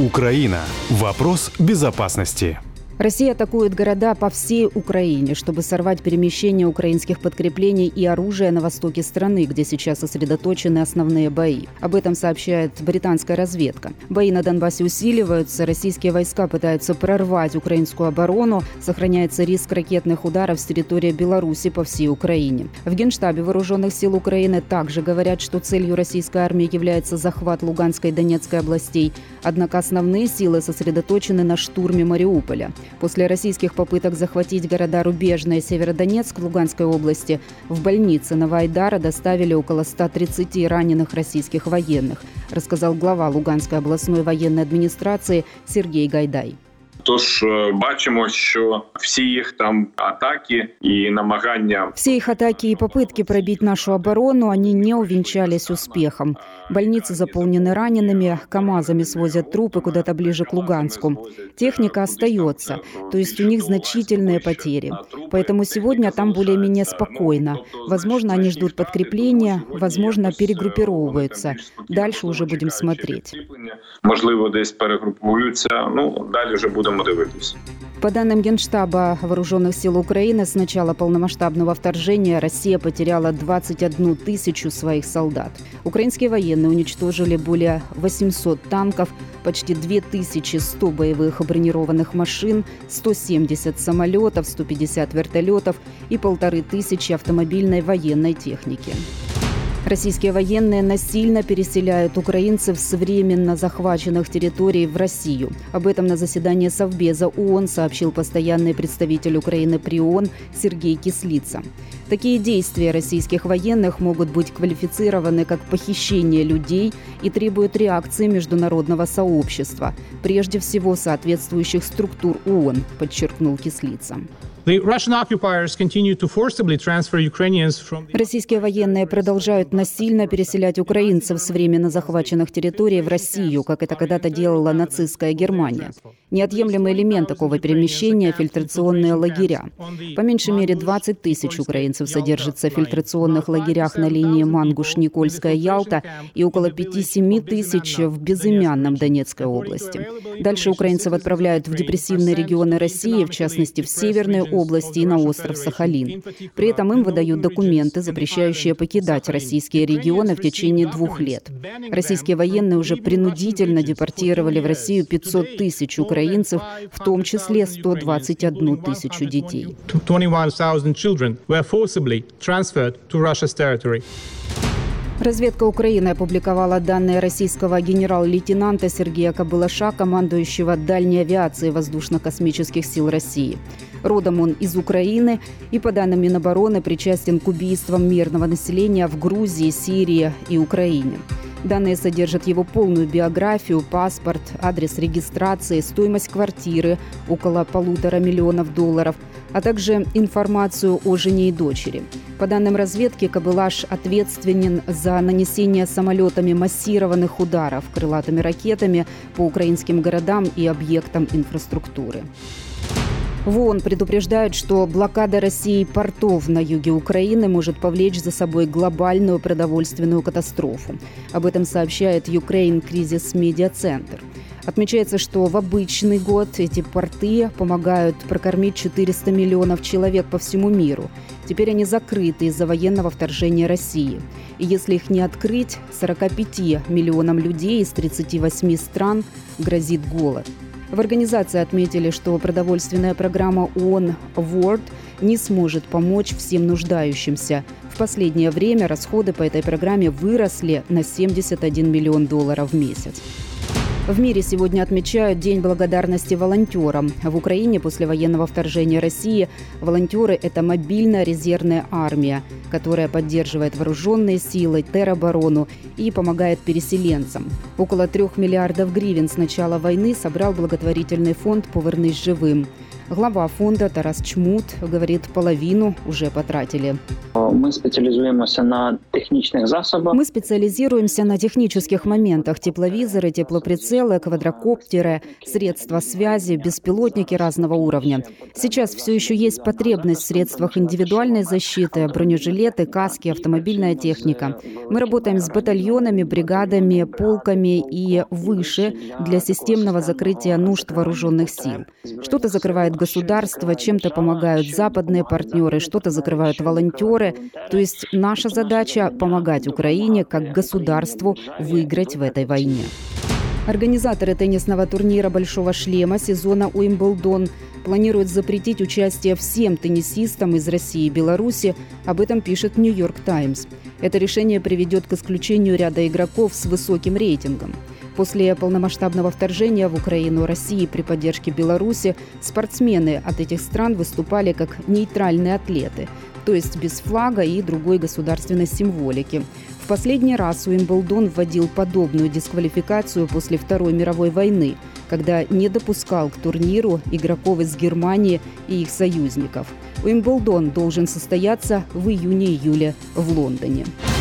Украина. Вопрос безопасности. Россия атакует города по всей Украине, чтобы сорвать перемещение украинских подкреплений и оружия на востоке страны, где сейчас сосредоточены основные бои. Об этом сообщает британская разведка. Бои на Донбассе усиливаются, российские войска пытаются прорвать украинскую оборону, сохраняется риск ракетных ударов с территории Беларуси по всей Украине. В Генштабе Вооруженных сил Украины также говорят, что целью российской армии является захват Луганской и Донецкой областей, однако основные силы сосредоточены на штурме Мариуполя. После российских попыток захватить города Рубежное и Северодонецк в Луганской области в больнице Новоайдара доставили около 130 раненых российских военных, рассказал глава Луганской областной военной администрации Сергей Гайдай. Тож бачимо, що всі їх там атаки и намагання... Все их атаки и попытки пробить нашу оборону, они не увенчались успехом. Больницы заполнены ранеными, КАМАЗами свозят трупы куда-то ближе к Луганску. Техника остается, то есть у них значительные потери. Поэтому сегодня там более-менее спокойно. Возможно, они ждут подкрепления, возможно, перегруппировываются. Дальше уже будем смотреть. Можливо, десь перегруппуются, далі вже будемо дивитися. По данным Генштаба Вооруженных сил Украины, с начала полномасштабного вторжения Россия потеряла 21 тысячу своих солдат. Украинские военные уничтожили более 800 танков, почти 2100 боевых бронированных машин, 170 самолетов, 150 вертолетов и 1500 автомобильной военной техники. Российские военные насильно переселяют украинцев с временно захваченных территорий в Россию. Об этом на заседании Совбеза ООН сообщил постоянный представитель Украины при ООН Сергей Кислица. Такие действия российских военных могут быть квалифицированы как похищение людей и требуют реакции международного сообщества, прежде всего соответствующих структур ООН, подчеркнул Кислица. Российские военные продолжают насильно переселять украинцев с временно захваченных территорий в Россию, как это когда-то делала нацистская Германия. Неотъемлемый элемент такого перемещения – фильтрационные лагеря. По меньшей мере 20 тысяч украинцев содержатся в фильтрационных лагерях на линии Мангуш-Никольская-Ялта и около 5-7 тысяч в безымянном Донецкой области. Дальше украинцев отправляют в депрессивные регионы России, в частности в Северную области и на остров Сахалин. При этом им выдают документы, запрещающие покидать российские регионы в течение 2 лет. Российские военные уже принудительно депортировали в Россию 500 тысяч украинцев, в том числе 121 тысячу детей. Разведка Украины опубликовала данные российского генерал-лейтенанта Сергея Кобылаша, командующего дальней авиацией воздушно-космических сил России. Родом он из Украины и, по данным Минобороны, причастен к убийствам мирного населения в Грузии, Сирии и Украине. Данные содержат его полную биографию, паспорт, адрес регистрации, стоимость квартиры – около $1,5 миллиона, а также информацию о жене и дочери. По данным разведки, Кобылаш ответственен за нанесение самолетами массированных ударов крылатыми ракетами по украинским городам и объектам инфраструктуры. В ООН предупреждают, что блокада России портов на юге Украины может повлечь за собой глобальную продовольственную катастрофу. Об этом сообщает Ukraine Crisis Media Center. Отмечается, что в обычный год эти порты помогают прокормить 400 миллионов человек по всему миру. Теперь они закрыты из-за военного вторжения России. И если их не открыть, 45 миллионам людей из 38 стран грозит голод. В организации отметили, что продовольственная программа ООН World не сможет помочь всем нуждающимся. В последнее время расходы по этой программе выросли на $71 миллион в месяц. В мире сегодня отмечают День благодарности волонтерам. В Украине после военного вторжения России волонтеры – это мобильная резервная армия, которая поддерживает вооруженные силы, тероборону и помогает переселенцам. Около 3 миллиардов гривен с начала войны собрал благотворительный фонд «Повернись живым». Глава фонда Тарас Чмут говорит, половину уже потратили. Мы специализируемся на техничных засобах. Мы специализируемся на технических моментах. Тепловизоры, теплоприцелы, квадрокоптеры, средства связи, беспилотники разного уровня. Сейчас все еще есть потребность в средствах индивидуальной защиты, бронежилеты, каски, автомобильная техника. Мы работаем с батальонами, бригадами, полками и выше для системного закрытия нужд вооруженных сил. Что-то закрывает государство, чем-то помогают западные партнеры, что-то закрывают волонтеры. То есть наша задача – помогать Украине как государству выиграть в этой войне. Организаторы теннисного турнира «Большого шлема» сезона Уимблдон планируют запретить участие всем теннисистам из России и Беларуси. Об этом пишет «Нью-Йорк Таймс». Это решение приведет к исключению ряда игроков с высоким рейтингом. После полномасштабного вторжения в Украину России при поддержке Беларуси спортсмены от этих стран выступали как нейтральные атлеты, то есть без флага и другой государственной символики. В последний раз Уимблдон вводил подобную дисквалификацию после Второй мировой войны, когда не допускал к турниру игроков из Германии и их союзников. Уимблдон должен состояться в июне-июле в Лондоне.